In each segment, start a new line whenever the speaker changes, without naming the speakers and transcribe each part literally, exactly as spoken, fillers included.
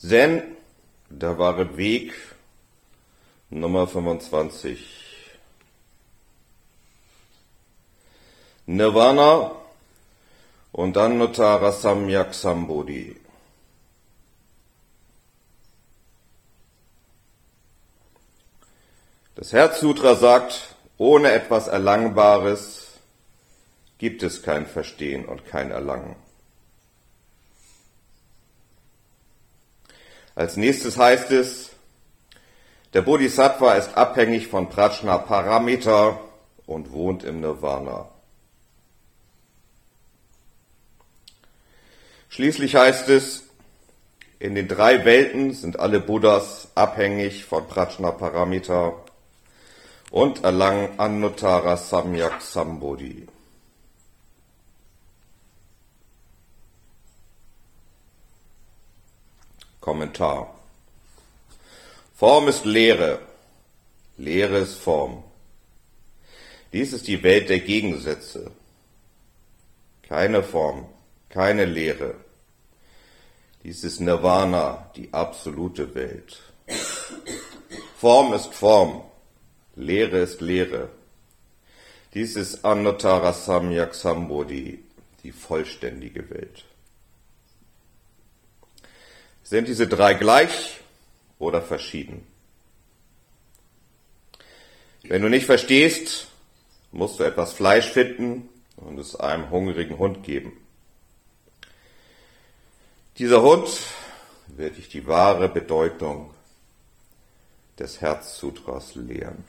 Zen, der wahre Weg, Nummer fünfundzwanzig. Nirvana und Anuttara Samyak Sambodhi. Das Herzsutra sagt, ohne etwas Erlangbares gibt es kein Verstehen und kein Erlangen. Als nächstes heißt es, der Bodhisattva ist abhängig von Prajnaparamita und wohnt im Nirvana. Schließlich heißt es, in den drei Welten sind alle Buddhas abhängig von Prajnaparamita und erlangen Anuttara Samyak Sambodhi. Kommentar. Form ist Lehre, Lehre ist Form. Dies ist die Welt der Gegensätze. Keine Form, keine Lehre. Dies ist Nirvana, die absolute Welt. Form ist Form, Lehre ist Lehre. Dies ist Anuttara Samyak Sambodhi, die vollständige Welt. Sind diese drei gleich oder verschieden? Wenn du nicht verstehst, musst du etwas Fleisch finden und es einem hungrigen Hund geben. Dieser Hund wird dich die wahre Bedeutung des Herzsutras lehren.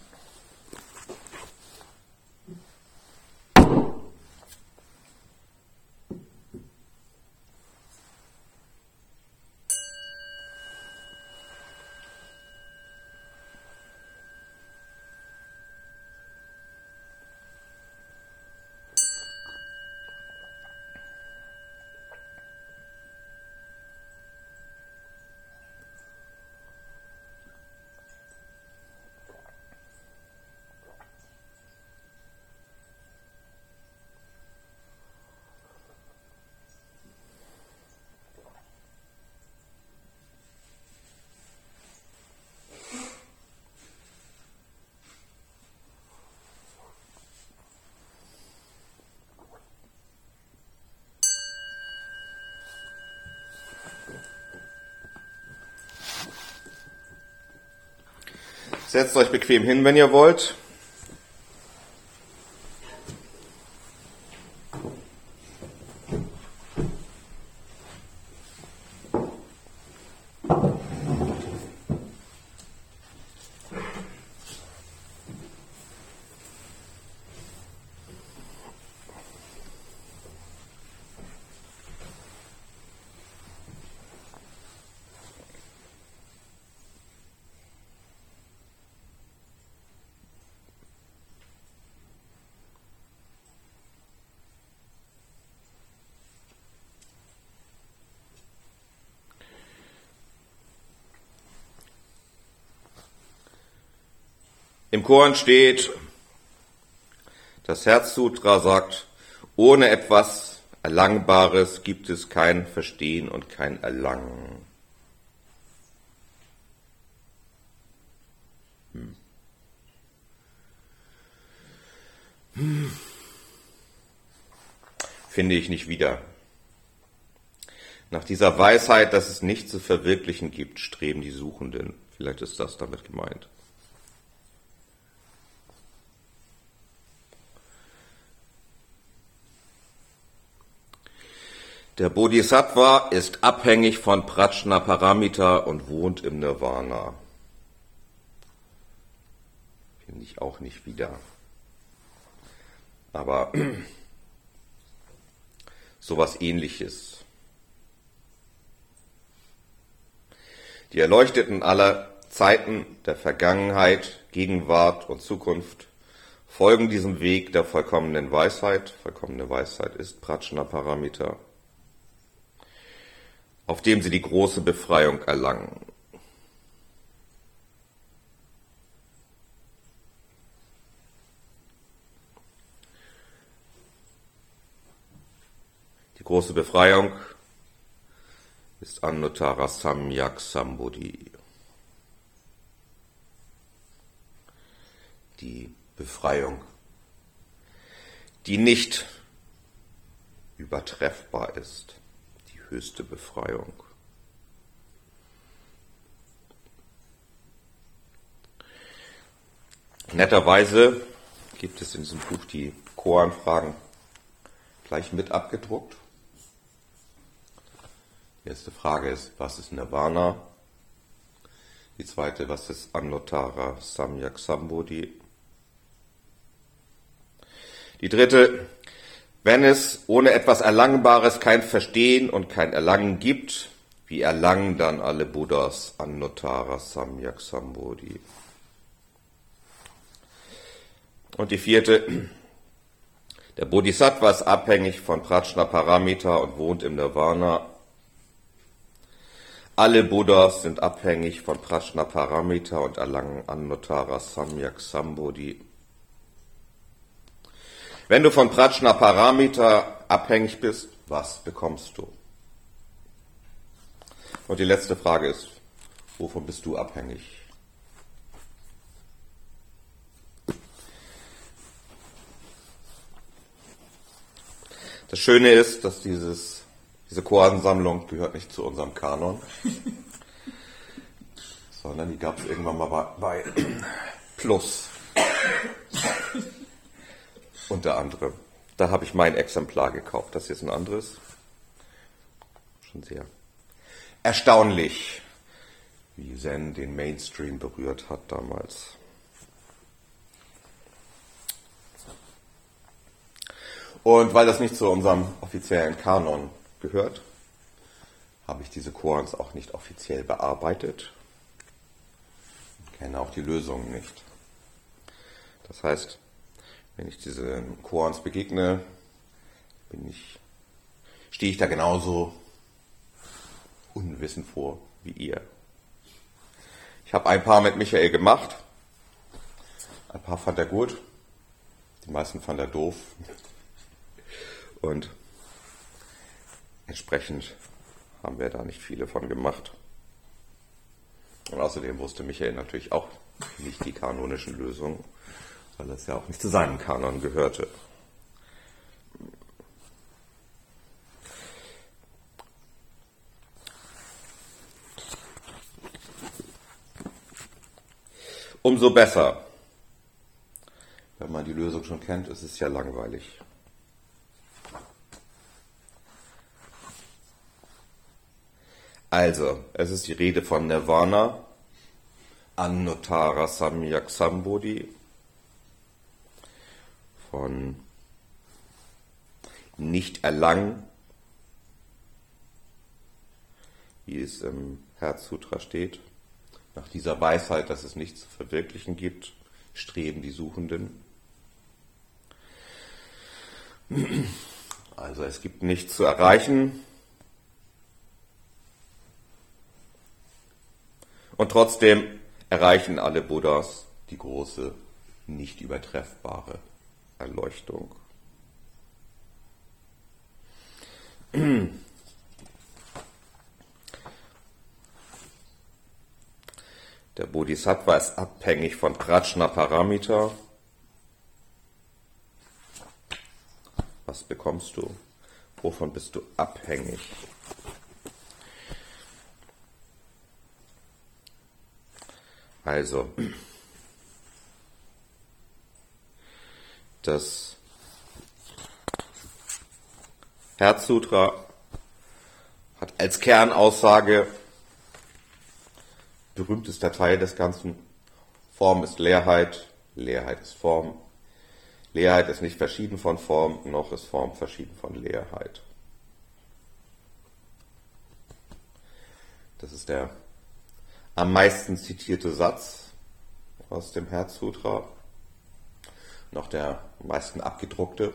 Setzt euch bequem hin, wenn ihr wollt. Im Koran steht, das Herzsutra sagt, ohne etwas Erlangbares gibt es kein Verstehen und kein Erlangen. Hm. Hm. Finde ich nicht wieder. Nach dieser Weisheit, dass es nichts zu verwirklichen gibt, streben die Suchenden. Vielleicht ist das damit gemeint. Der Bodhisattva ist abhängig von Prajnaparamita und wohnt im Nirvana. Finde ich auch nicht wieder. Aber sowas Ähnliches. Die Erleuchteten aller Zeiten der Vergangenheit, Gegenwart und Zukunft folgen diesem Weg der vollkommenen Weisheit. Vollkommene Weisheit ist Prajnaparamita, auf dem sie die große Befreiung erlangen. Die große Befreiung ist Anuttara Samyak Sambodhi. Die Befreiung, die nicht übertreffbar ist, die höchste Befreiung. Netterweise gibt es in diesem Buch die Koan-Fragen gleich mit abgedruckt. Die erste Frage ist, was ist Nirvana? Die zweite, was ist Anuttara Samyak Sambodhi? Die dritte, wenn es ohne etwas Erlangbares kein Verstehen und kein Erlangen gibt, wie erlangen dann alle Buddhas Anuttara Samyak Sambodhi? Und die vierte, der Bodhisattva ist abhängig von Prajnaparamita und wohnt im Nirvana. Alle Buddhas sind abhängig von Prajnaparamita und erlangen Anuttara Samyak Sambodhi. Wenn du von Prajnaparamita abhängig bist, was bekommst du? Und die letzte Frage ist, wovon bist du abhängig? Das Schöne ist, dass dieses, diese Koansammlung gehört nicht zu unserem Kanon, sondern die gab es irgendwann mal bei, bei Plus. Unter anderem. Da habe ich mein Exemplar gekauft. Das hier ist ein anderes. Schon sehr erstaunlich, wie Zen den Mainstream berührt hat damals. Und weil das nicht zu unserem offiziellen Kanon gehört, habe ich diese Koans auch nicht offiziell bearbeitet. Ich kenne auch die Lösungen nicht. Das heißt, wenn ich diesen Koans begegne, bin ich, stehe ich da genauso unwissend vor wie ihr. Ich habe ein paar mit Michael gemacht. Ein paar fand er gut. Die meisten fand er doof. Und entsprechend haben wir da nicht viele von gemacht. Und außerdem wusste Michael natürlich auch nicht die kanonischen Lösungen, weil das ja auch nicht zu seinem Kanon gehörte. Umso besser. Wenn man die Lösung schon kennt, ist es ja langweilig. Also, es ist die Rede von Nirvana, Anuttara Samyak Sambodhi, von Nicht-Erlangen, wie es im Herzsutra steht. Nach dieser Weisheit, dass es nichts zu verwirklichen gibt, streben die Suchenden. Also es gibt nichts zu erreichen. Und trotzdem erreichen alle Buddhas die große, nicht übertreffbare Erleuchtung. Der Bodhisattva ist abhängig von Prajnaparamita. Was bekommst du? Wovon bist du abhängig? Also, das Herzsutra hat als Kernaussage, berühmtester Teil des Ganzen, Form ist Leerheit, Leerheit ist Form. Leerheit ist nicht verschieden von Form, noch ist Form verschieden von Leerheit. Das ist der am meisten zitierte Satz aus dem Herzsutra, noch der am meisten abgedruckte.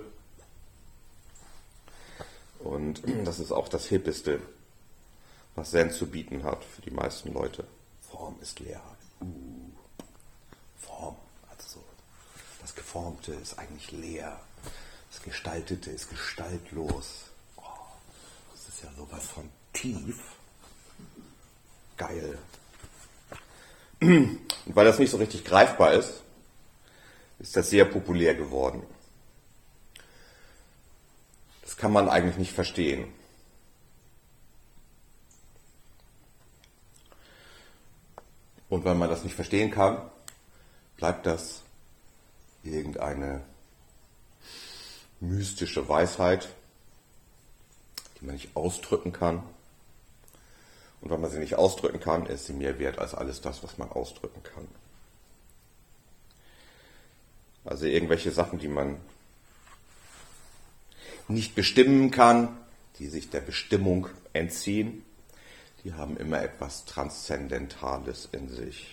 Und das ist auch das Hippeste, was Zen zu bieten hat für die meisten Leute. Form ist Leerheit. Uh, Form, also so. Das Geformte ist eigentlich leer. Das Gestaltete ist gestaltlos. Oh, das ist ja sowas von tief. geil. Und weil das nicht so richtig greifbar ist, ist das sehr populär geworden. Das kann man eigentlich nicht verstehen. Und weil man das nicht verstehen kann, bleibt das irgendeine mystische Weisheit, die man nicht ausdrücken kann. Und wenn man sie nicht ausdrücken kann, ist sie mehr wert als alles das, was man ausdrücken kann. Also irgendwelche Sachen, die man nicht bestimmen kann, die sich der Bestimmung entziehen, die haben immer etwas Transzendentales in sich.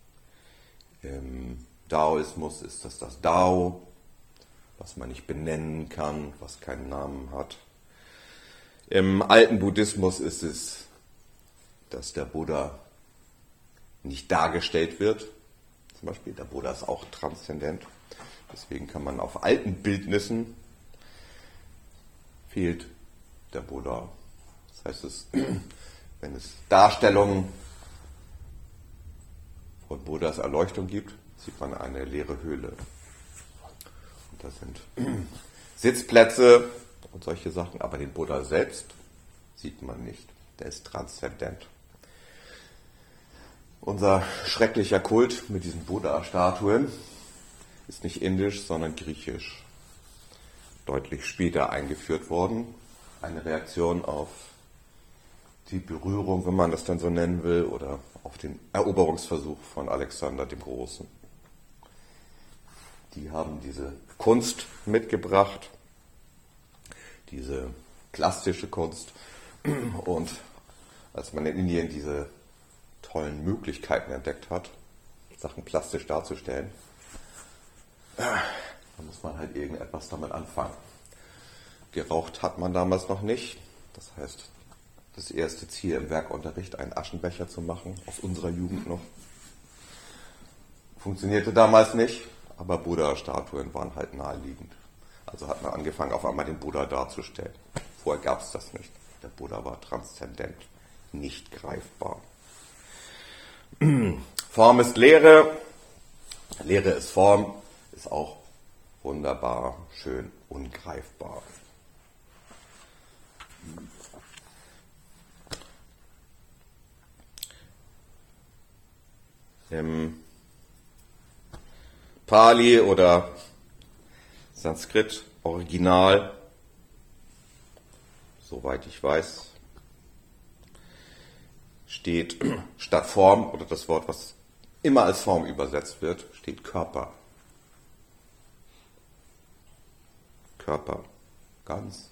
Im Daoismus ist das das Dao, was man nicht benennen kann, was keinen Namen hat. Im alten Buddhismus ist es, dass der Buddha nicht dargestellt wird. Zum Beispiel, der Buddha ist auch transzendent. Deswegen kann man auf alten Bildnissen fehlt der Buddha. Das heißt, es, wenn es Darstellungen von Buddhas Erleuchtung gibt, sieht man eine leere Höhle. Und das sind Sitzplätze und solche Sachen, aber den Buddha selbst sieht man nicht. Der ist transzendent. Unser schrecklicher Kult mit diesen Buddha-Statuen ist nicht indisch, sondern griechisch. Deutlich später eingeführt worden. Eine Reaktion auf die Berührung, wenn man das dann so nennen will, oder auf den Eroberungsversuch von Alexander dem Großen. Die haben diese Kunst mitgebracht, diese plastische Kunst. Und als man in Indien diese tollen Möglichkeiten entdeckt hat, Sachen plastisch darzustellen, da muss man halt irgendetwas damit anfangen. Geraucht hat man damals noch nicht. Das heißt, das erste Ziel im Werkunterricht, einen Aschenbecher zu machen, aus unserer Jugend noch. Funktionierte damals nicht, aber Buddha-Statuen waren halt naheliegend. Also hat man angefangen, auf einmal den Buddha darzustellen. Vorher gab es das nicht. Der Buddha war transzendent, nicht greifbar. Form ist Lehre, Lehre ist Form, ist auch wunderbar, schön, ungreifbar. Im Pali oder Sanskrit Original, soweit ich weiß, steht statt Form, oder das Wort, was immer als Form übersetzt wird, steht Körper. Körper. Ganz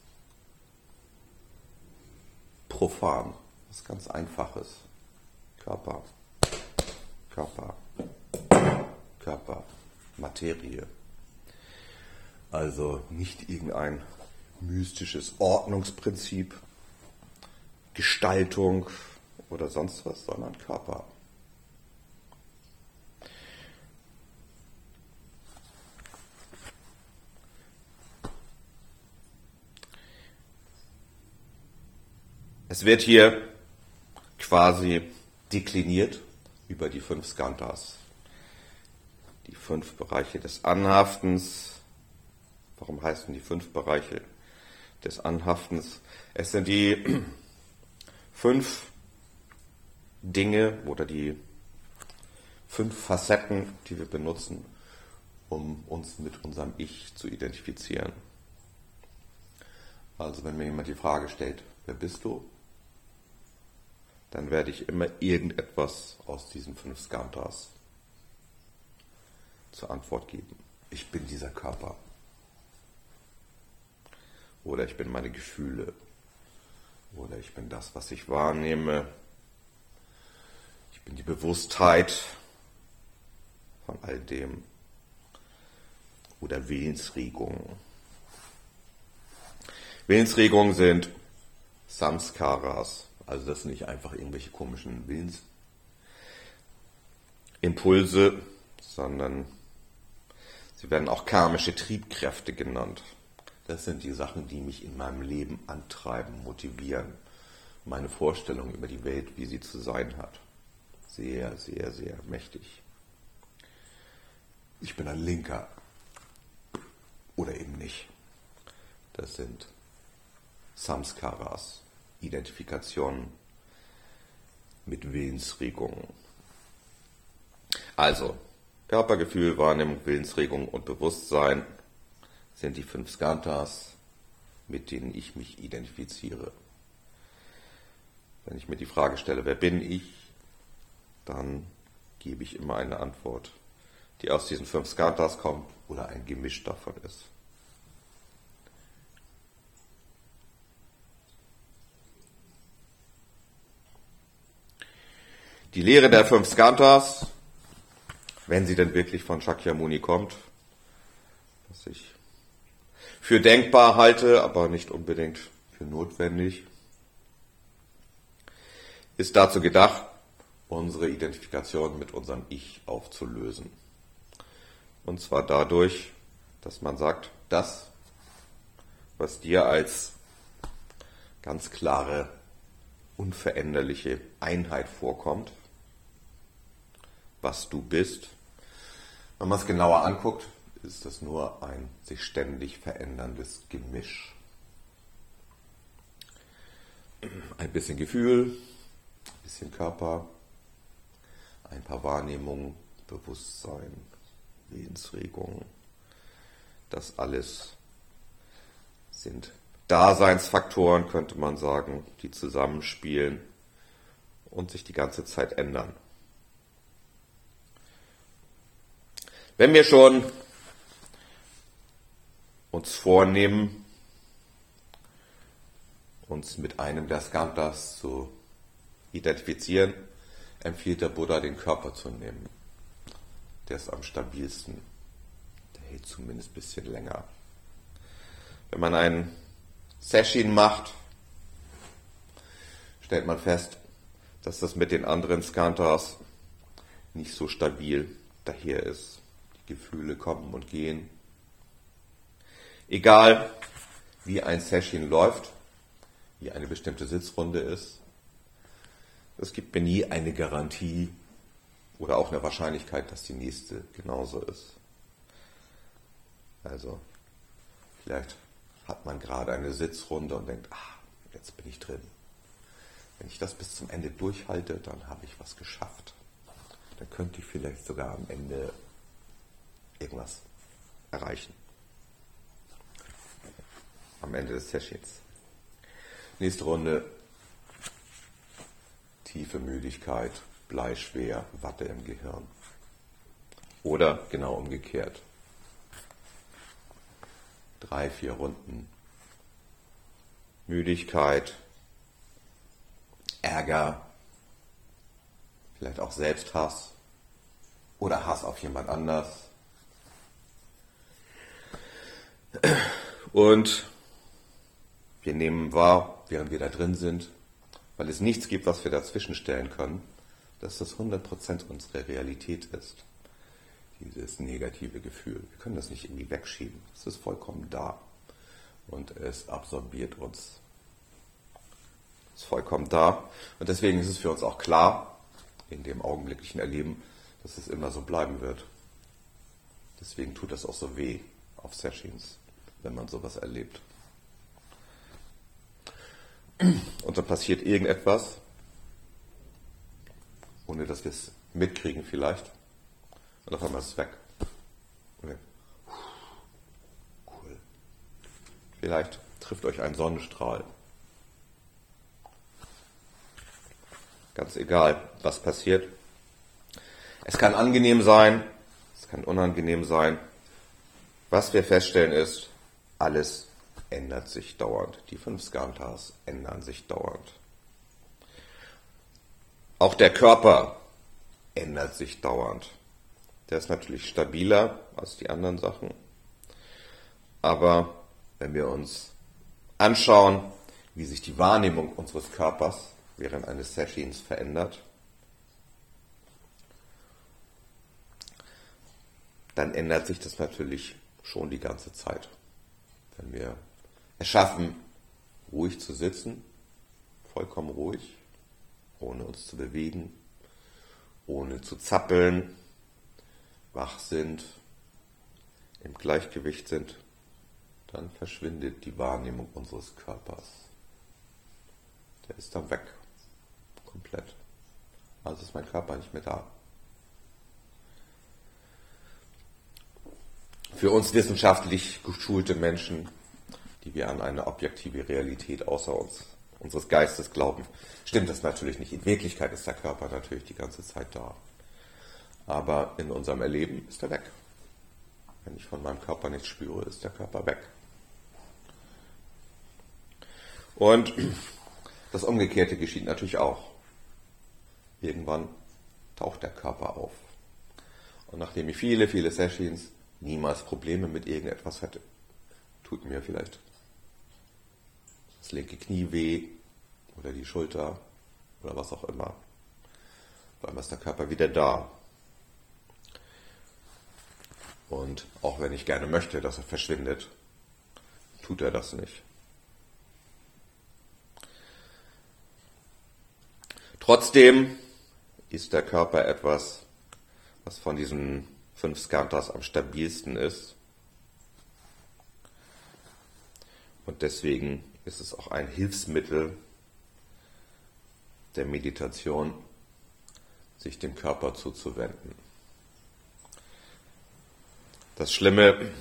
profan. Was ganz Einfaches. Körper. Körper. Körper. Materie. Also nicht irgendein mystisches Ordnungsprinzip, Gestaltung oder sonst was, sondern Körper. Es wird hier quasi dekliniert über die fünf Skandhas, die fünf Bereiche des Anhaftens. Warum heißen die fünf Bereiche des Anhaftens? Es sind die fünf Dinge oder die fünf Facetten, die wir benutzen, um uns mit unserem Ich zu identifizieren. Also wenn mir jemand die Frage stellt, wer bist du? Dann werde ich immer irgendetwas aus diesen fünf Skandhas zur Antwort geben. Ich bin dieser Körper. Oder ich bin meine Gefühle. Oder ich bin das, was ich wahrnehme. Ich bin die Bewusstheit von all dem. Oder Willensregungen. Willensregungen sind Samskaras. Also das sind nicht einfach irgendwelche komischen Willensimpulse, sondern sie werden auch karmische Triebkräfte genannt. Das sind die Sachen, die mich in meinem Leben antreiben, motivieren. meine Vorstellung über die Welt, wie sie zu sein hat. Sehr, sehr, sehr mächtig. Ich bin ein Linker. Oder eben nicht. Das sind Samskaras, Identifikationen mit Willensregungen. Also, Körpergefühl, Wahrnehmung, Willensregung und Bewusstsein sind die fünf Skandhas, mit denen ich mich identifiziere. Wenn ich mir die Frage stelle, wer bin ich, dann gebe ich immer eine Antwort, die aus diesen fünf Skandhas kommt oder ein Gemisch davon ist. Die Lehre der fünf Skandhas, wenn sie denn wirklich von Shakyamuni kommt, was ich für denkbar halte, aber nicht unbedingt für notwendig, ist dazu gedacht, unsere Identifikation mit unserem Ich aufzulösen. Und zwar dadurch, dass man sagt, das, was dir als ganz klare, unveränderliche Einheit vorkommt, was du bist, wenn man es genauer anguckt, ist das nur ein sich ständig veränderndes Gemisch. Ein bisschen Gefühl, ein bisschen Körper, ein paar Wahrnehmungen, Bewusstsein, Willensregungen. Das alles sind Daseinsfaktoren, könnte man sagen, die zusammenspielen und sich die ganze Zeit ändern. Wenn wir schon uns vornehmen, uns mit einem der Skandhas zu identifizieren, empfiehlt der Buddha, den Körper zu nehmen. Der ist am stabilsten. Der hält zumindest ein bisschen länger. Wenn man einen Sesshin macht, stellt man fest, dass das mit den anderen Skandhas nicht so stabil daher ist. Die Gefühle kommen und gehen. Egal, wie ein Sesshin läuft, wie eine bestimmte Sitzrunde ist, es gibt mir nie eine Garantie oder auch eine Wahrscheinlichkeit, dass die nächste genauso ist. Also, vielleicht hat man gerade eine Sitzrunde und denkt, ah, jetzt bin ich drin. Wenn ich das bis zum Ende durchhalte, dann habe ich was geschafft. Dann könnte ich vielleicht sogar am Ende irgendwas erreichen. Am Ende des Sessions. Nächste Runde. Tiefe Müdigkeit, bleischwer, Watte im Gehirn. Oder genau umgekehrt. Drei, vier Runden. Müdigkeit, Ärger, vielleicht auch Selbsthass oder Hass auf jemand anders. Und wir nehmen wahr, während wir da drin sind, weil es nichts gibt, was wir dazwischen stellen können, dass das hundert Prozent unsere Realität ist. Dieses negative Gefühl. Wir können das nicht irgendwie wegschieben. Es ist vollkommen da. Und es absorbiert uns. Es ist vollkommen da. Und deswegen ist es für uns auch klar, in dem augenblicklichen Erleben, dass es immer so bleiben wird. Deswegen tut das auch so weh auf Sessions, wenn man sowas erlebt. Und dann passiert irgendetwas, ohne dass wir es mitkriegen vielleicht. Und auf einmal ist es weg. Okay. Cool. Vielleicht trifft euch ein Sonnenstrahl. Ganz egal, was passiert. Es kann angenehm sein, es kann unangenehm sein. Was wir feststellen ist, alles ändert sich dauernd. Die fünf Skandhas ändern sich dauernd. Auch der Körper ändert sich dauernd. Der ist natürlich stabiler als die anderen Sachen. Aber wenn wir uns anschauen, wie sich die Wahrnehmung unseres Körpers während eines Sessions verändert, dann ändert sich das natürlich schon die ganze Zeit. Wenn wir es schaffen, ruhig zu sitzen, vollkommen ruhig, ohne uns zu bewegen, ohne zu zappeln, wach sind, im Gleichgewicht sind, dann verschwindet die Wahrnehmung unseres Körpers. Der ist dann weg, komplett. Also ist mein Körper nicht mehr da. Für uns wissenschaftlich geschulte Menschen, die wir an eine objektive Realität außer uns, unseres Geistes glauben, stimmt das natürlich nicht. In Wirklichkeit ist der Körper natürlich die ganze Zeit da. Aber in unserem Erleben ist er weg. Wenn ich von meinem Körper nichts spüre, ist der Körper weg. Und das Umgekehrte geschieht natürlich auch. Irgendwann taucht der Körper auf. Und nachdem ich viele, viele Sessions niemals Probleme mit irgendetwas hatte, tut mir vielleicht das linke Knie weh oder die Schulter oder was auch immer. Auf einmal ist der Körper wieder da. Und auch wenn ich gerne möchte, dass er verschwindet, tut er das nicht. Trotzdem ist der Körper etwas, was von diesen fünf Skandhas am stabilsten ist. Und deswegen ist es auch ein Hilfsmittel der Meditation, sich dem Körper zuzuwenden. Das Schlimme,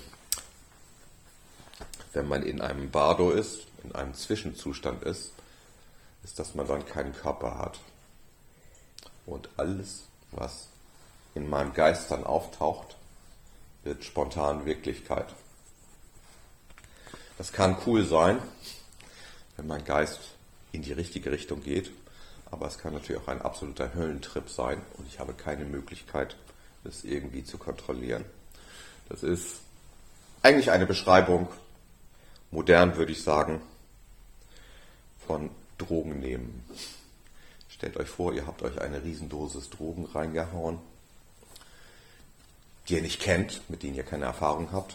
wenn man in einem Bardo ist, in einem Zwischenzustand ist, ist, dass man dann keinen Körper hat. Und alles, was in meinem Geist dann auftaucht, wird spontan Wirklichkeit. Das kann cool sein, wenn mein Geist in die richtige Richtung geht, aber es kann natürlich auch ein absoluter Höllentrip sein und ich habe keine Möglichkeit, das irgendwie zu kontrollieren. Das ist eigentlich eine Beschreibung, modern würde ich sagen, von Drogen nehmen. Stellt euch vor, ihr habt euch eine Riesendosis Drogen reingehauen, die ihr nicht kennt, mit denen ihr keine Erfahrung habt.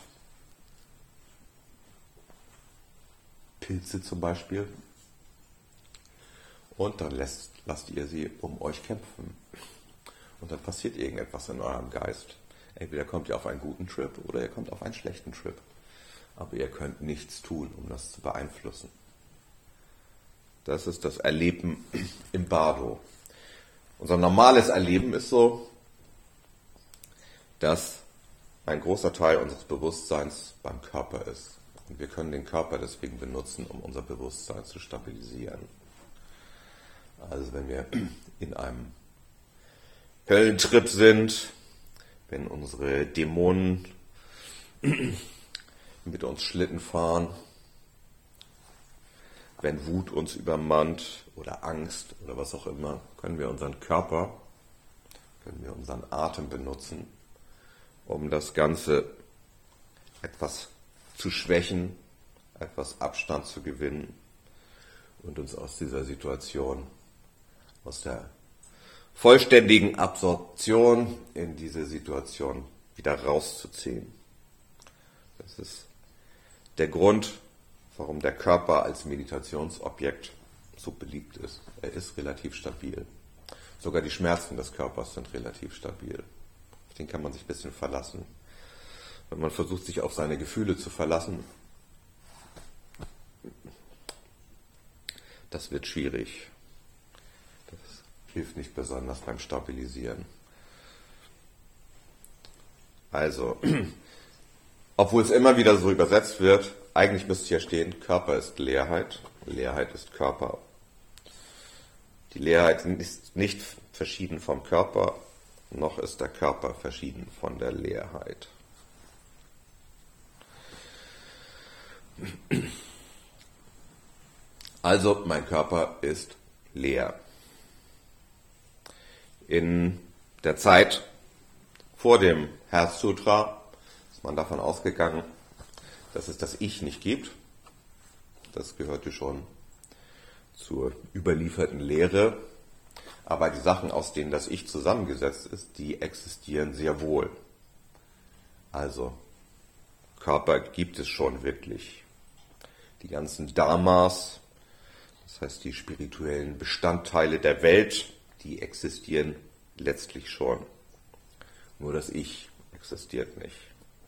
Pilze zum Beispiel. Und dann lasst, lasst ihr sie um euch kämpfen. Und dann passiert irgendetwas in eurem Geist. Entweder kommt ihr auf einen guten Trip oder ihr kommt auf einen schlechten Trip. Aber ihr könnt nichts tun, um das zu beeinflussen. Das ist das Erleben im Bardo. Unser normales Erleben ist so, dass ein großer Teil unseres Bewusstseins beim Körper ist. Und wir können den Körper deswegen benutzen, um unser Bewusstsein zu stabilisieren. Also wenn wir in einem Höllentrip sind, wenn unsere Dämonen mit uns Schlitten fahren, wenn Wut uns übermannt oder Angst oder was auch immer, können wir unseren Körper, können wir unseren Atem benutzen, um das Ganze etwas zu schwächen, etwas Abstand zu gewinnen und uns aus dieser Situation, aus der vollständigen Absorption in diese Situation wieder rauszuziehen. Das ist der Grund, warum der Körper als Meditationsobjekt so beliebt ist. Er ist relativ stabil. Sogar die Schmerzen des Körpers sind relativ stabil. Auf den kann man sich ein bisschen verlassen. Wenn man versucht, sich auf seine Gefühle zu verlassen, das wird schwierig. Das hilft nicht besonders beim Stabilisieren. Also, obwohl es immer wieder so übersetzt wird, eigentlich müsste hier stehen, Körper ist Leerheit, Leerheit ist Körper. Die Leerheit ist nicht verschieden vom Körper, noch ist der Körper verschieden von der Leerheit. Also, mein Körper ist leer. In der Zeit vor dem Herzsutra ist man davon ausgegangen, dass es das Ich nicht gibt. Das gehörte schon zur überlieferten Lehre. Aber die Sachen, aus denen das Ich zusammengesetzt ist, die existieren sehr wohl. Also, Körper gibt es schon wirklich. Die ganzen Dharmas, Das heißt, die spirituellen Bestandteile der Welt, die existieren letztlich schon. Nur das Ich existiert nicht.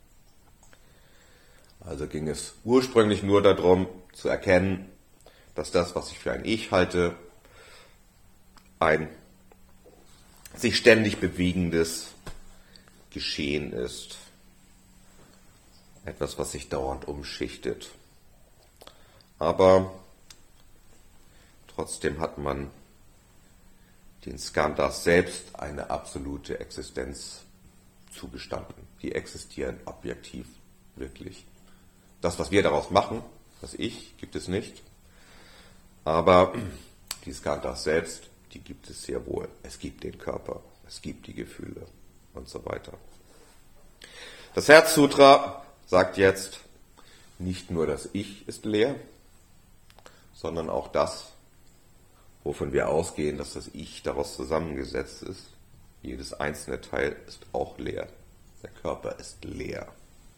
Also ging es ursprünglich nur darum, zu erkennen, dass das, was ich für ein Ich halte, ein sich ständig bewegendes Geschehen ist. Etwas, was sich dauernd umschichtet. Aber trotzdem hat man den Skandhas selbst eine absolute Existenz zugestanden. Die existieren objektiv wirklich. Das, was wir daraus machen, das Ich, gibt es nicht. Aber die Skandhas selbst, die gibt es sehr wohl. Es gibt den Körper, es gibt die Gefühle und so weiter. Das Herzsutra sagt jetzt, nicht nur das Ich ist leer, sondern auch das, wovon wir ausgehen, dass das Ich daraus zusammengesetzt ist. Jedes einzelne Teil ist auch leer. Der Körper ist leer.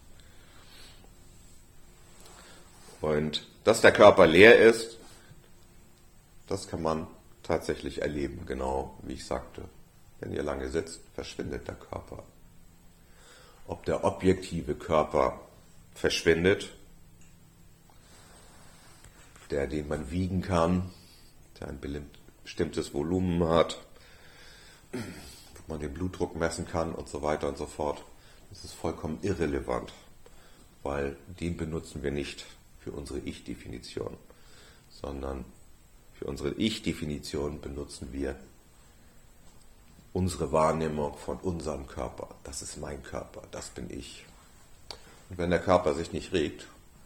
Und dass der Körper leer ist, das kann man tatsächlich erleben, genau wie ich sagte. Wenn ihr lange sitzt, verschwindet der Körper. Ob der objektive Körper verschwindet, der, den man wiegen kann, der ein bestimmtes Volumen hat, wo man den Blutdruck messen kann und so weiter und so fort, das ist vollkommen irrelevant, weil den benutzen wir nicht für unsere Ich-Definition, sondern für unsere Ich-Definition benutzen wir unsere Wahrnehmung von unserem Körper. Das ist mein Körper, das bin ich. Und wenn der Körper sich nicht regt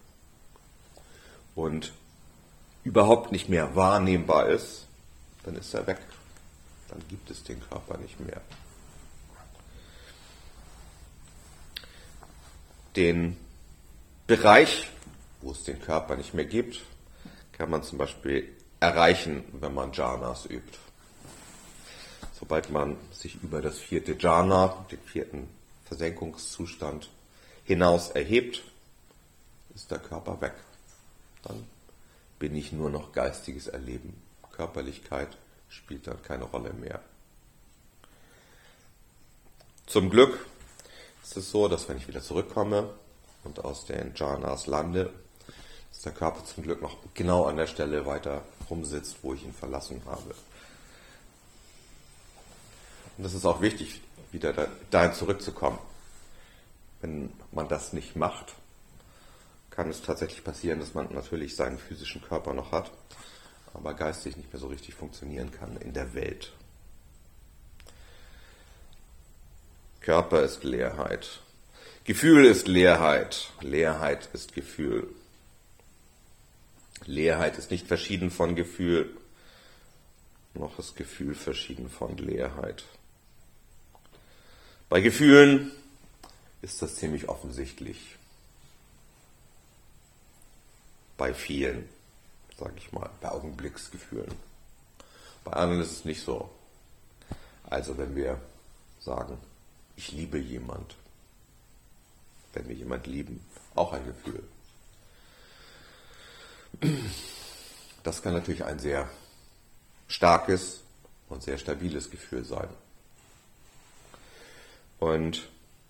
und überhaupt nicht mehr wahrnehmbar ist, dann ist er weg. Dann gibt es den Körper nicht mehr. Den Bereich, wo es den Körper nicht mehr gibt, kann man zum Beispiel erreichen, wenn man Jhanas übt. Sobald man sich über das vierte Jhana, den vierten Versenkungszustand, hinaus erhebt, ist der Körper weg. Dann bin ich nur noch geistiges Erleben. Körperlichkeit spielt dann keine Rolle mehr. Zum Glück ist es so, dass wenn ich wieder zurückkomme und aus den Jhanas lande, dass der Körper zum Glück noch genau an der Stelle weiter rumsitzt, wo ich ihn verlassen habe. Und das ist auch wichtig, wieder dahin zurückzukommen. Wenn man das nicht macht, kann es tatsächlich passieren, dass man natürlich seinen physischen Körper noch hat, aber geistig nicht mehr so richtig funktionieren kann in der Welt. Körper ist Leerheit. Gefühl ist Leerheit. Leerheit ist Gefühl. Leerheit ist nicht verschieden von Gefühl, noch ist Gefühl verschieden von Leerheit. Bei Gefühlen ist das ziemlich offensichtlich. Bei vielen, sage ich mal, bei Augenblicksgefühlen. Bei anderen ist es nicht so. Also wenn wir sagen, ich liebe jemand, wenn wir jemand lieben, auch ein Gefühl. Das kann natürlich ein sehr starkes und sehr stabiles Gefühl sein. Und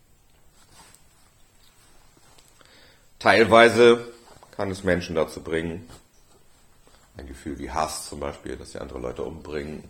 teilweise kann es Menschen dazu bringen, ein Gefühl wie Hass zum Beispiel, dass sie andere Leute umbringen,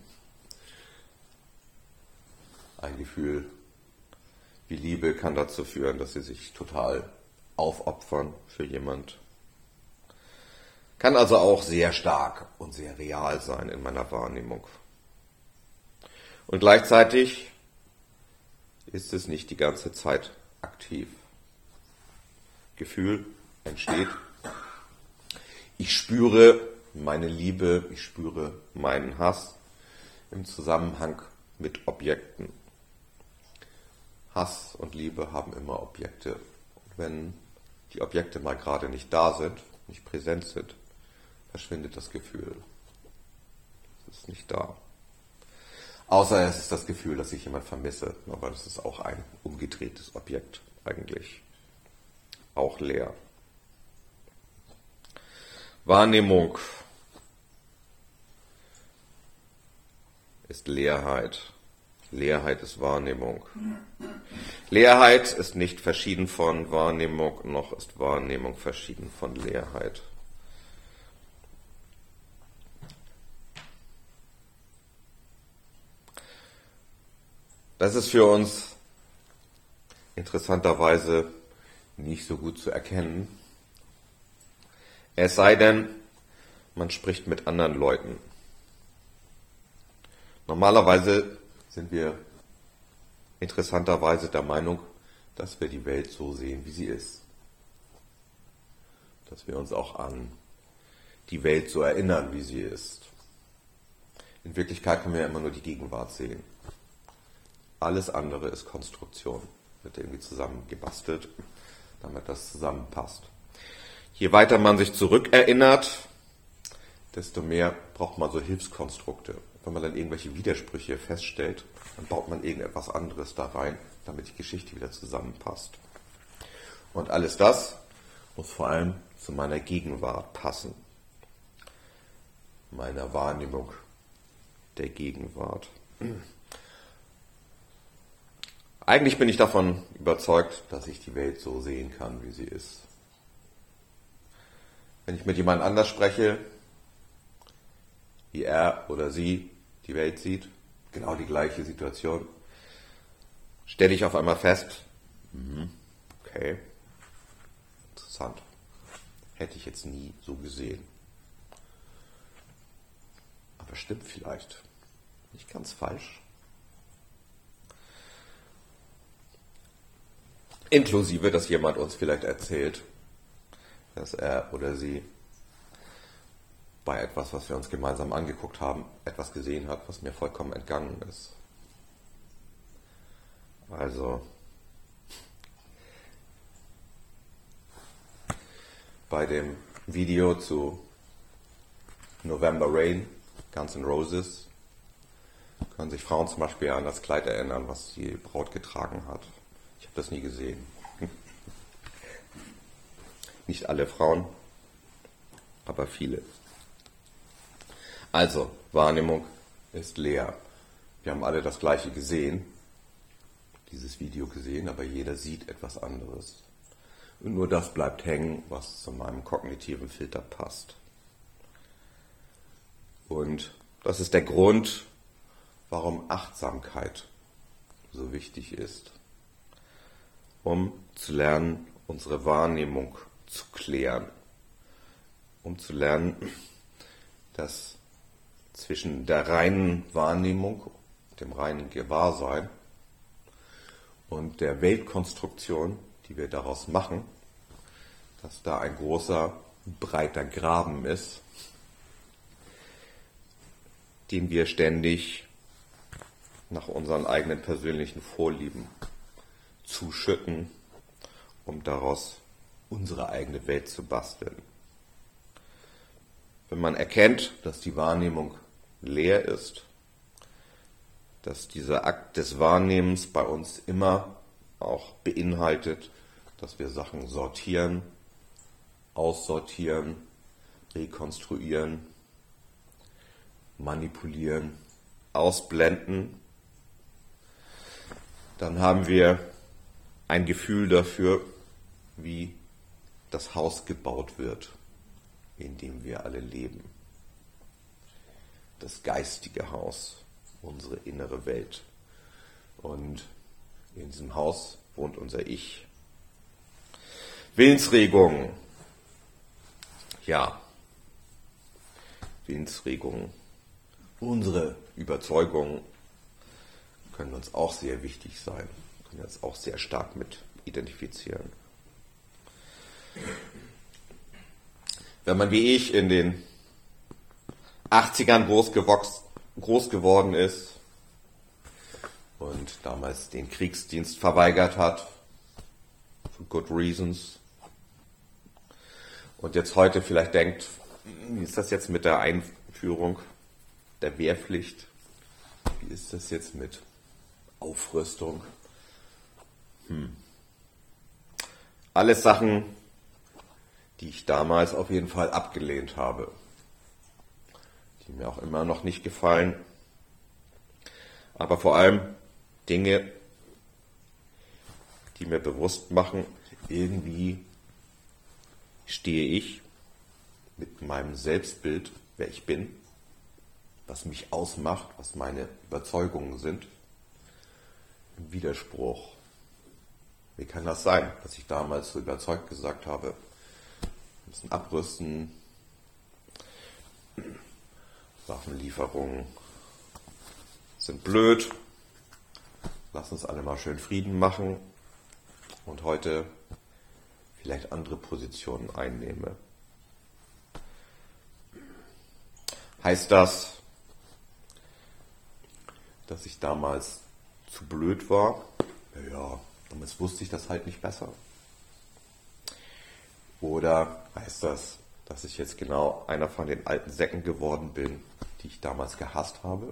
ein Gefühl wie Liebe kann dazu führen, dass sie sich total aufopfern für jemand. Kann also auch sehr stark und sehr real sein in meiner Wahrnehmung. Und gleichzeitig ist es nicht die ganze Zeit aktiv. Gefühl entsteht. Ich spüre meine Liebe, ich spüre meinen Hass im Zusammenhang mit Objekten. Hass und Liebe haben immer Objekte. Und wenn die Objekte mal gerade nicht da sind, nicht präsent sind, verschwindet das Gefühl. Es ist nicht da. Außer es ist das Gefühl, dass ich jemand vermisse. Aber das ist auch ein umgedrehtes Objekt eigentlich. Auch leer. Wahrnehmung ist Leerheit. Leerheit ist Wahrnehmung. Leerheit ist nicht verschieden von Wahrnehmung, noch ist Wahrnehmung verschieden von Leerheit. Das ist für uns interessanterweise nicht so gut zu erkennen. Es sei denn, man spricht mit anderen Leuten. Normalerweise sind wir interessanterweise der Meinung, dass wir die Welt so sehen, wie sie ist. Dass wir uns auch an die Welt so erinnern, wie sie ist. In Wirklichkeit können wir ja immer nur die Gegenwart sehen. Alles andere ist Konstruktion, wird irgendwie zusammengebastelt, damit das zusammenpasst. Je weiter man sich zurückerinnert, desto mehr braucht man so Hilfskonstrukte. Wenn man dann irgendwelche Widersprüche feststellt, dann baut man irgendetwas anderes da rein, damit die Geschichte wieder zusammenpasst. Und alles das muss vor allem zu meiner Gegenwart passen, meiner Wahrnehmung der Gegenwart. Eigentlich bin ich davon überzeugt, dass ich die Welt so sehen kann, wie sie ist. Wenn ich mit jemand anders spreche, wie er oder sie die Welt sieht, genau die gleiche Situation, stelle ich auf einmal fest, okay, interessant, hätte ich jetzt nie so gesehen. Aber stimmt vielleicht, nicht ganz falsch. Inklusive, dass jemand uns vielleicht erzählt, dass er oder sie bei etwas, was wir uns gemeinsam angeguckt haben, etwas gesehen hat, was mir vollkommen entgangen ist. Also, bei dem Video zu November Rain, Guns N' Roses, können sich Frauen zum Beispiel an das Kleid erinnern, was die Braut getragen hat. Ich habe das nie gesehen. Nicht alle Frauen, aber viele. Also, Wahrnehmung ist leer. Wir haben alle das Gleiche gesehen, dieses Video gesehen, aber jeder sieht etwas anderes. Und nur das bleibt hängen, was zu meinem kognitiven Filter passt. Und das ist der Grund, warum Achtsamkeit so wichtig ist. Um zu lernen, unsere Wahrnehmung zu klären. Um zu lernen, dass zwischen der reinen Wahrnehmung, dem reinen Gewahrsein und der Weltkonstruktion, die wir daraus machen, dass da ein großer, breiter Graben ist, den wir ständig nach unseren eigenen persönlichen Vorlieben zuschütten, um daraus unsere eigene Welt zu basteln. Wenn man erkennt, dass die Wahrnehmung leer ist, dass dieser Akt des Wahrnehmens bei uns immer auch beinhaltet, dass wir Sachen sortieren, aussortieren, rekonstruieren, manipulieren, ausblenden, dann haben wir ein Gefühl dafür, wie das Haus gebaut wird, in dem wir alle leben. Das geistige Haus, unsere innere Welt. Und in diesem Haus wohnt unser Ich. Willensregungen. Ja, Willensregungen. Unsere Überzeugungen können uns auch sehr wichtig sein, können uns auch sehr stark mit identifizieren. Wenn man wie ich in den achtzigern groß, gewachs, groß geworden ist und damals den Kriegsdienst verweigert hat, for good reasons, und jetzt heute vielleicht denkt, wie ist das jetzt mit der Einführung der Wehrpflicht? Wie ist das jetzt mit Aufrüstung? Hm. Alles Sachen, die ich damals auf jeden Fall abgelehnt habe, die mir auch immer noch nicht gefallen, aber vor allem Dinge, die mir bewusst machen, irgendwie stehe ich mit meinem Selbstbild, wer ich bin, was mich ausmacht, was meine Überzeugungen sind, im Widerspruch. Wie kann das sein, dass ich damals so überzeugt gesagt habe, wir müssen abrüsten, Waffenlieferungen sind blöd, lass uns alle mal schön Frieden machen und heute vielleicht andere Positionen einnehme. Heißt das, dass ich damals zu blöd war? Ja, damals wusste ich das halt nicht besser. Oder heißt das, dass ich jetzt genau einer von den alten Säcken geworden bin, die ich damals gehasst habe?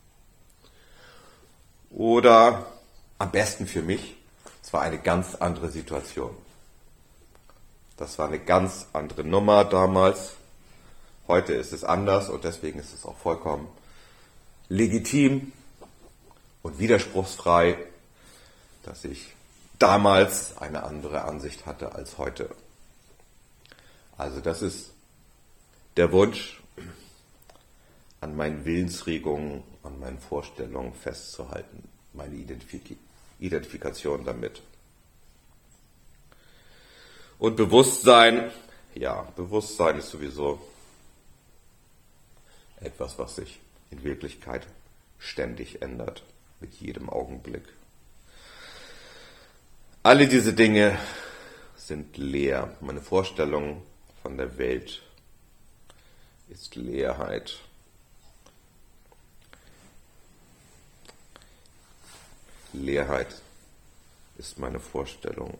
Oder am besten für mich, es war eine ganz andere Situation. Das war eine ganz andere Nummer damals. Heute ist es anders und deswegen ist es auch vollkommen legitim und widerspruchsfrei, dass ich damals eine andere Ansicht hatte als heute. Also das ist der Wunsch, an meinen Willensregungen, an meinen Vorstellungen festzuhalten, meine Identifik- Identifikation damit. Und Bewusstsein, ja, Bewusstsein ist sowieso etwas, was sich in Wirklichkeit ständig ändert, mit jedem Augenblick. Alle diese Dinge sind leer. Meine Vorstellung von der Welt ist Leerheit. Leerheit ist meine Vorstellung.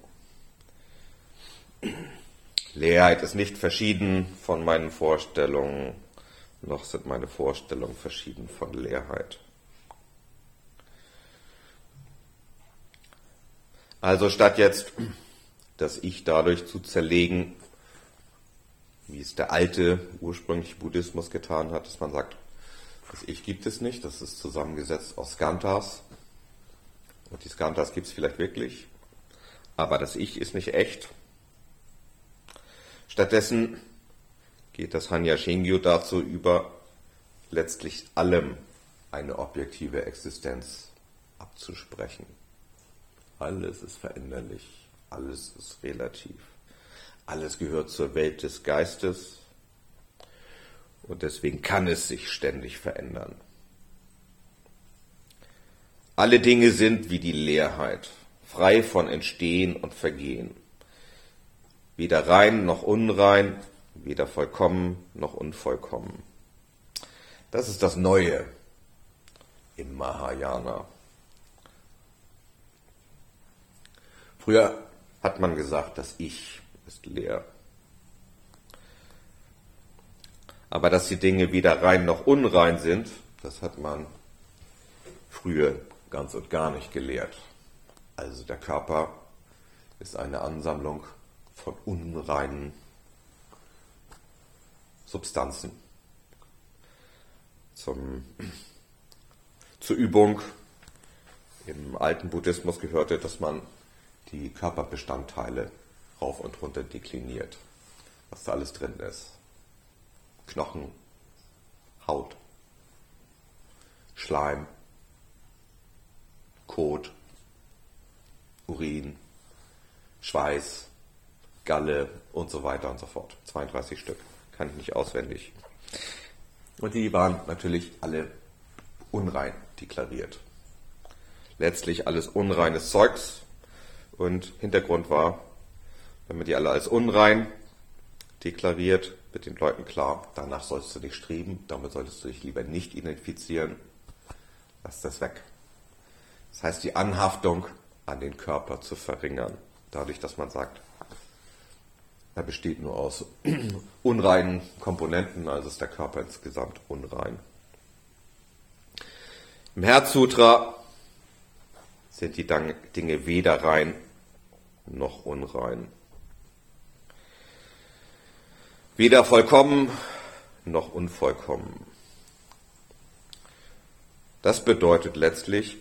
Leerheit ist nicht verschieden von meinen Vorstellungen, noch sind meine Vorstellungen verschieden von Leerheit. Also statt jetzt das Ich dadurch zu zerlegen, wie es der alte, ursprüngliche Buddhismus getan hat, dass man sagt, das Ich gibt es nicht, das ist zusammengesetzt aus Skandhas. Und die Skandhas gibt es vielleicht wirklich, aber das Ich ist nicht echt. Stattdessen geht das Hanya Shingyo dazu über, letztlich allem eine objektive Existenz abzusprechen. Alles ist veränderlich, alles ist relativ, alles gehört zur Welt des Geistes und deswegen kann es sich ständig verändern. Alle Dinge sind wie die Leerheit, frei von Entstehen und Vergehen. Weder rein noch unrein, weder vollkommen noch unvollkommen. Das ist das Neue im Mahayana. Früher hat man gesagt, das Ich ist leer. Aber dass die Dinge weder rein noch unrein sind, das hat man früher ganz und gar nicht gelehrt. Also der Körper ist eine Ansammlung von unreinen Substanzen. Zum, zur Übung im alten Buddhismus gehörte, dass man die Körperbestandteile rauf und runter dekliniert, was da alles drin ist. Knochen, Haut, Schleim, Kot, Urin, Schweiß, Galle und so weiter und so fort. zweiunddreißig Stück, kann ich nicht auswendig. Und die waren natürlich alle unrein deklariert. Letztlich alles unreines Zeugs. Und Hintergrund war, wenn man die alle als unrein deklariert, wird den Leuten klar, danach sollst du nicht streben, damit solltest du dich lieber nicht identifizieren. Lass das weg. Das heißt, die Anhaftung an den Körper zu verringern, dadurch, dass man sagt, er besteht nur aus unreinen Komponenten, also ist der Körper insgesamt unrein. Im Herzsutra sind die Dinge weder rein noch unrein. Weder vollkommen noch unvollkommen. Das bedeutet letztlich,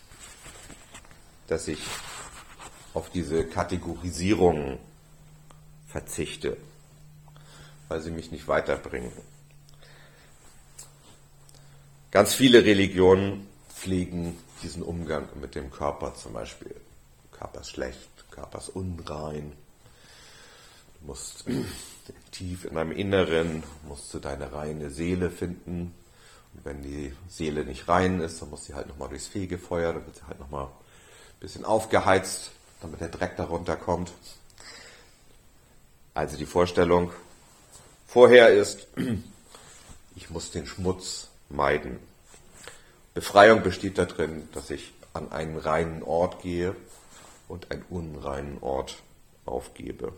dass ich auf diese Kategorisierungen verzichte, weil sie mich nicht weiterbringen. Ganz viele Religionen pflegen diesen Umgang mit dem Körper zum Beispiel. Körper ist schlecht, Körper ist unrein. Du musst tief in deinem Inneren, musst du deine reine Seele finden. Und wenn die Seele nicht rein ist, dann muss sie halt nochmal durchs Fegefeuer, dann wird sie halt nochmal ein bisschen aufgeheizt, damit der Dreck darunter kommt. Also die Vorstellung vorher ist, ich muss den Schmutz meiden. Befreiung besteht darin, dass ich an einen reinen Ort gehe und einen unreinen Ort aufgebe.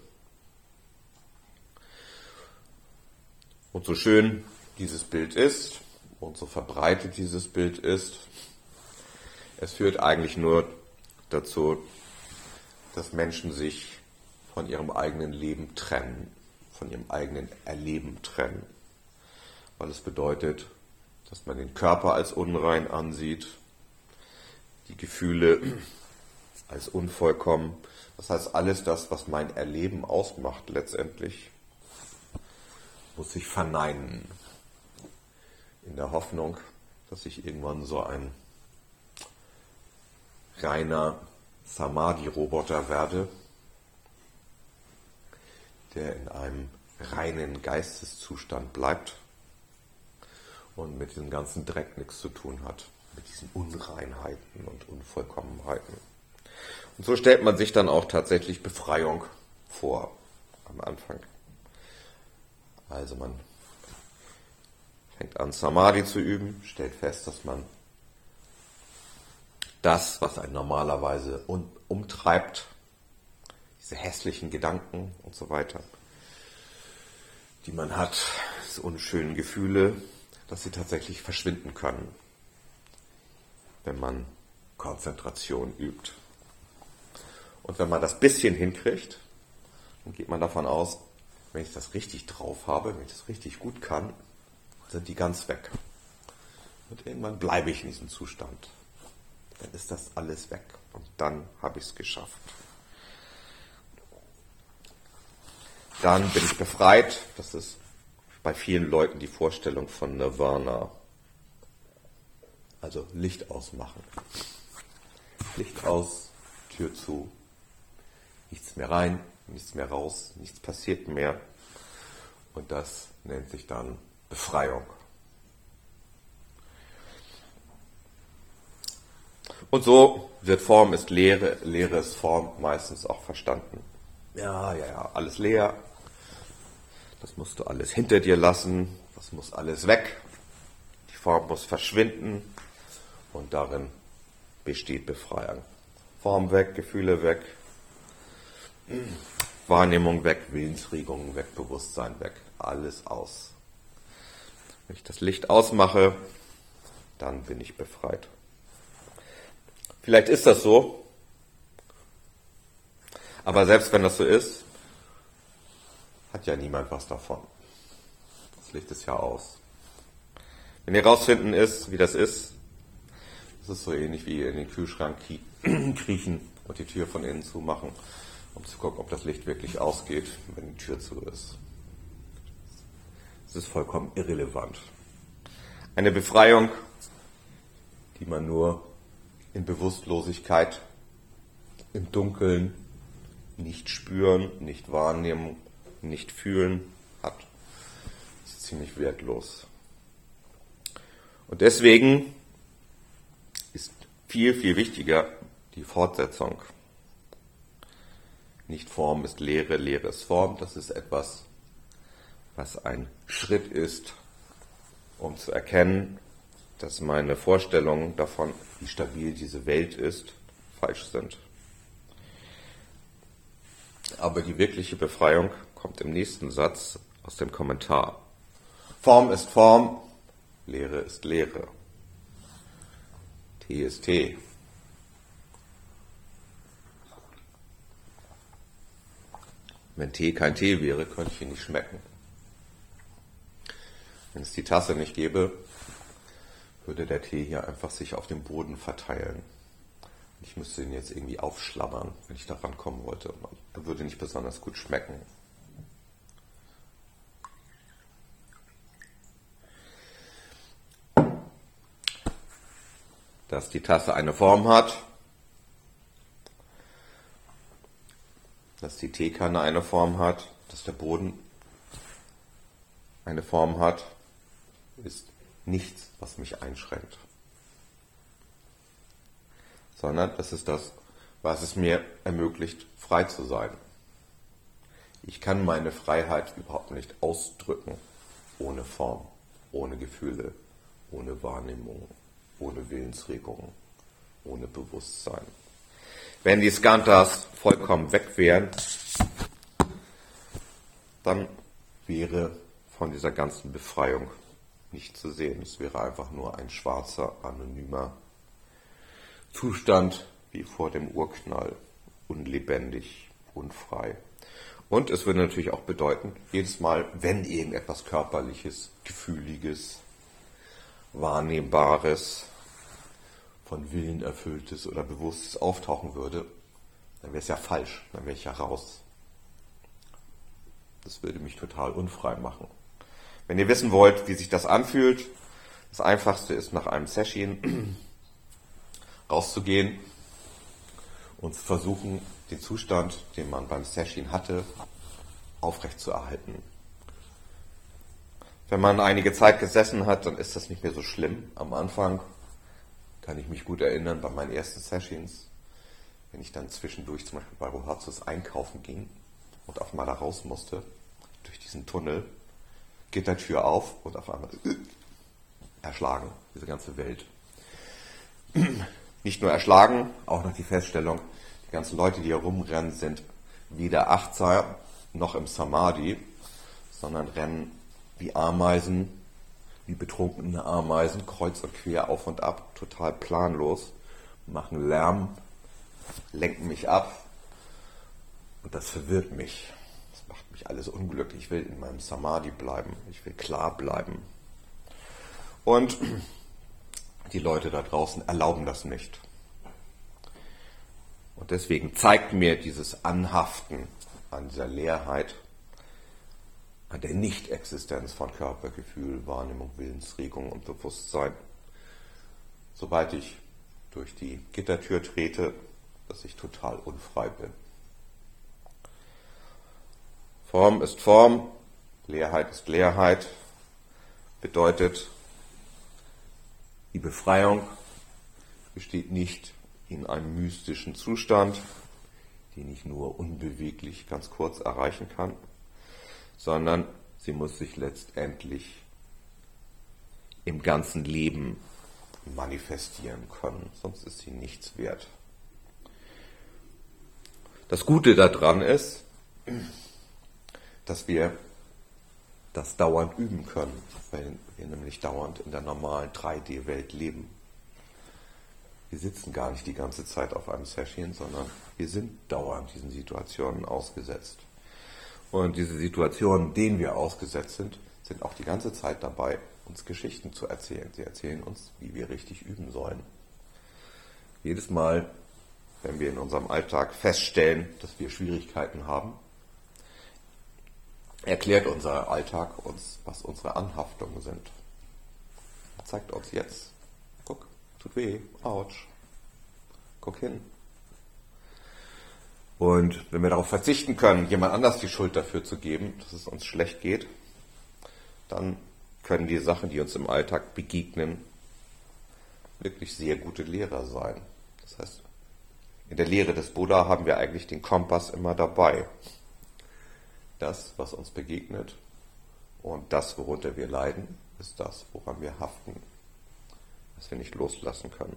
Und so schön dieses Bild ist und so verbreitet dieses Bild ist, es führt eigentlich nur dazu, dass Menschen sich von ihrem eigenen Leben trennen, von ihrem eigenen Erleben trennen. Weil es bedeutet, dass man den Körper als unrein ansieht, die Gefühle als unvollkommen. Das heißt, alles das, was mein Erleben ausmacht letztendlich, muss ich verneinen. In der Hoffnung, dass ich irgendwann so ein reiner Samadhi-Roboter werde, der in einem reinen Geisteszustand bleibt und mit diesem ganzen Dreck nichts zu tun hat, mit diesen Unreinheiten und Unvollkommenheiten. Und so stellt man sich dann auch tatsächlich Befreiung vor am Anfang. Also man fängt an, Samadhi zu üben, stellt fest, dass man das, was einen normalerweise umtreibt, diese hässlichen Gedanken und so weiter, die man hat, diese unschönen Gefühle, dass sie tatsächlich verschwinden können, wenn man Konzentration übt. Und wenn man das bisschen hinkriegt, dann geht man davon aus, wenn ich das richtig drauf habe, wenn ich das richtig gut kann, sind die ganz weg. Und irgendwann bleibe ich in diesem Zustand. Dann ist das alles weg. Und dann habe ich es geschafft. Dann bin ich befreit. Das ist bei vielen Leuten die Vorstellung von Nirvana. Also Licht ausmachen. Licht aus, Tür zu. Nichts mehr rein, nichts mehr raus, nichts passiert mehr. Und das nennt sich dann Befreiung. Und so wird Form ist Leere, Leere ist Form meistens auch verstanden. Ja, ja, ja, alles leer. Das musst du alles hinter dir lassen. Das muss alles weg. Die Form muss verschwinden. Und darin besteht Befreiung. Form weg, Gefühle weg. Wahrnehmung weg, Willensregungen weg, Bewusstsein weg, alles aus. Wenn ich das Licht ausmache, dann bin ich befreit. Vielleicht ist das so, aber selbst wenn das so ist, hat ja niemand was davon. Das Licht ist ja aus. Wenn ihr rausfinden ist, wie das ist, das ist so ähnlich wie in den Kühlschrank kriechen und die Tür von innen zumachen, um zu gucken, ob das Licht wirklich ausgeht, wenn die Tür zu ist. Es ist vollkommen irrelevant. Eine Befreiung, die man nur in Bewusstlosigkeit, im Dunkeln, nicht spüren, nicht wahrnehmen, nicht fühlen hat, ist ziemlich wertlos. Und deswegen ist viel, viel wichtiger die Fortsetzung. Nicht Form ist Lehre, Lehre ist Form. Das ist etwas, was ein Schritt ist, um zu erkennen, dass meine Vorstellungen davon, wie stabil diese Welt ist, falsch sind. Aber die wirkliche Befreiung kommt im nächsten Satz aus dem Kommentar. Form ist Form, Lehre ist Lehre. T ist T. Wenn Tee kein Tee wäre, könnte ich ihn nicht schmecken. Wenn es die Tasse nicht gäbe, würde der Tee hier einfach sich auf dem Boden verteilen. Ich müsste ihn jetzt irgendwie aufschlabbern, wenn ich da rankommen wollte. Er würde nicht besonders gut schmecken. Dass die Tasse eine Form hat, dass die Teekanne eine Form hat, dass der Boden eine Form hat, ist nichts, was mich einschränkt. Sondern das ist das, was es mir ermöglicht, frei zu sein. Ich kann meine Freiheit überhaupt nicht ausdrücken, ohne Form, ohne Gefühle, ohne Wahrnehmung, ohne Willensregungen, ohne Bewusstsein. Wenn die Skandhas vollkommen weg wären, dann wäre von dieser ganzen Befreiung nicht zu sehen. Es wäre einfach nur ein schwarzer, anonymer Zustand wie vor dem Urknall, unlebendig, unfrei. Und es würde natürlich auch bedeuten, jedes Mal, wenn irgendetwas Körperliches, Gefühliges, Wahrnehmbares, von Willen erfülltes oder Bewusstes auftauchen würde, dann wäre es ja falsch, dann wäre ich ja raus. Das würde mich total unfrei machen. Wenn ihr wissen wollt, wie sich das anfühlt, das Einfachste ist, nach einem Session rauszugehen und zu versuchen, den Zustand, den man beim Session hatte, aufrechtzuerhalten. Wenn man einige Zeit gesessen hat, dann ist das nicht mehr so schlimm. Am Anfang kann ich mich gut erinnern, bei meinen ersten Sessions, wenn ich dann zwischendurch zum Beispiel bei Rohatsus einkaufen ging und auf einmal da raus musste, durch diesen Tunnel, Gittertür auf und auf einmal äh, erschlagen, diese ganze Welt. Nicht nur erschlagen, auch noch die Feststellung, die ganzen Leute, die hier rumrennen, sind weder achtsam noch im Samadhi, sondern rennen wie Ameisen, wie betrunkene Ameisen, kreuz und quer auf und ab, total planlos, machen Lärm, lenken mich ab und das verwirrt mich. Das macht mich alles unglücklich. Ich will in meinem Samadhi bleiben, ich will klar bleiben. Und die Leute da draußen erlauben das nicht. Und deswegen zeigt mir dieses Anhaften an dieser Leerheit, an der Nicht-Existenz von Körper, Gefühl, Wahrnehmung, Willensregung und Bewusstsein, sobald ich durch die Gittertür trete, dass ich total unfrei bin. Form ist Form, Leerheit ist Leerheit, bedeutet, die Befreiung besteht nicht in einem mystischen Zustand, den ich nur unbeweglich ganz kurz erreichen kann, sondern sie muss sich letztendlich im ganzen Leben manifestieren können, sonst ist sie nichts wert. Das Gute daran ist, dass wir das dauernd üben können, weil wir nämlich dauernd in der normalen drei D-Welt leben. Wir sitzen gar nicht die ganze Zeit auf einem Session, sondern wir sind dauernd diesen Situationen ausgesetzt. Und diese Situationen, denen wir ausgesetzt sind, sind auch die ganze Zeit dabei, uns Geschichten zu erzählen. Sie erzählen uns, wie wir richtig üben sollen. Jedes Mal, wenn wir in unserem Alltag feststellen, dass wir Schwierigkeiten haben, erklärt unser Alltag uns, was unsere Anhaftungen sind. Zeigt uns jetzt. Guck, tut weh, ouch. Guck hin. Und wenn wir darauf verzichten können, jemand anders die Schuld dafür zu geben, dass es uns schlecht geht, dann können die Sachen, die uns im Alltag begegnen, wirklich sehr gute Lehrer sein. Das heißt, in der Lehre des Buddha haben wir eigentlich den Kompass immer dabei. Das, was uns begegnet und das, worunter wir leiden, ist das, woran wir haften, was wir nicht loslassen können.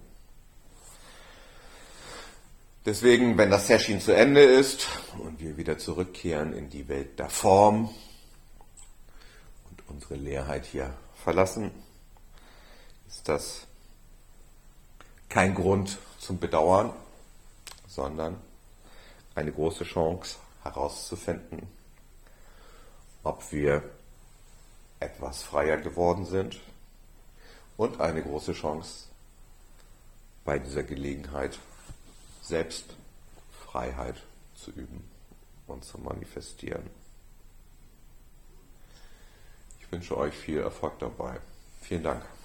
Deswegen, wenn das Session zu Ende ist und wir wieder zurückkehren in die Welt der Form und unsere Leerheit hier verlassen, ist das kein Grund zum Bedauern, sondern eine große Chance herauszufinden, ob wir etwas freier geworden sind und eine große Chance bei dieser Gelegenheit, Selbstfreiheit zu üben und zu manifestieren. Ich wünsche euch viel Erfolg dabei. Vielen Dank.